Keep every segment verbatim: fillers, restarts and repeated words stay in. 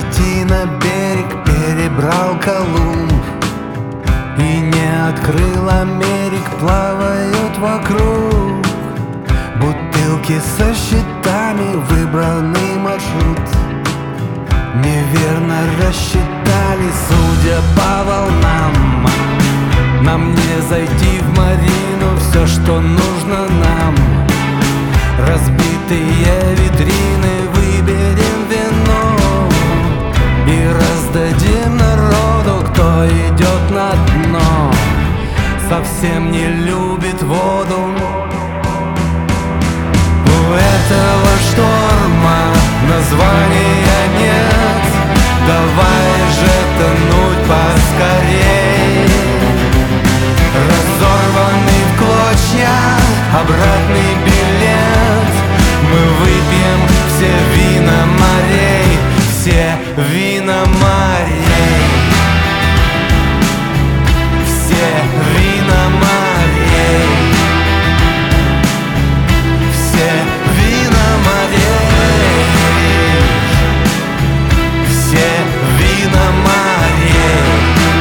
сойти на берег перебрал Колумб и не открыл Америк, плавают вокруг бутылки со счетами, выбранный маршрут. Неверно рассчитали, судя по волнам. Нам не зайти в марину, все, что нужно нам. Разбитые витрины, выберем вино и раздадим народу, кто идет на дно, совсем не любит воду. У этого шторма названия нет, давай же тонуть поскорей. Разорванный в клочья обратный билет, мы выпьем все вина морей, все вина морей, все вина морей, все вина морей, все вина морей,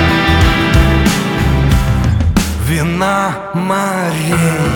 вина морей.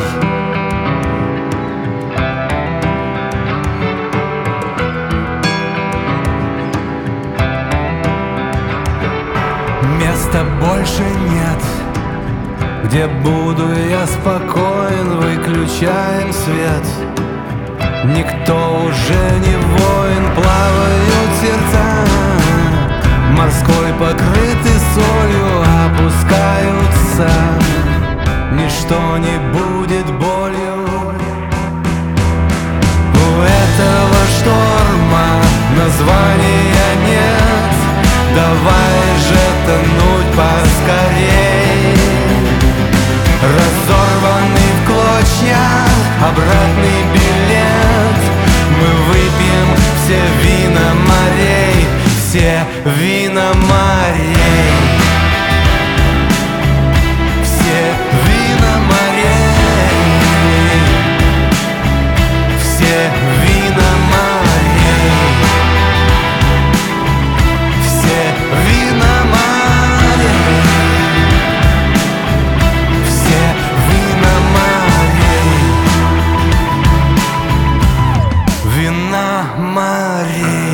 Места больше нет, где буду я спокоен, выключаем свет. Никто уже не воин, плавают сердца, морской покрытый солью опускаются. Ничто не будет болью. У этого шторма названия нет, давай же тонуть поскорей. Разорванный в клочья обратный билет, мы выпьем все вина морей, все вина морей, все вина морей, все вина морей, все вина морей, все вина морей, вина морей.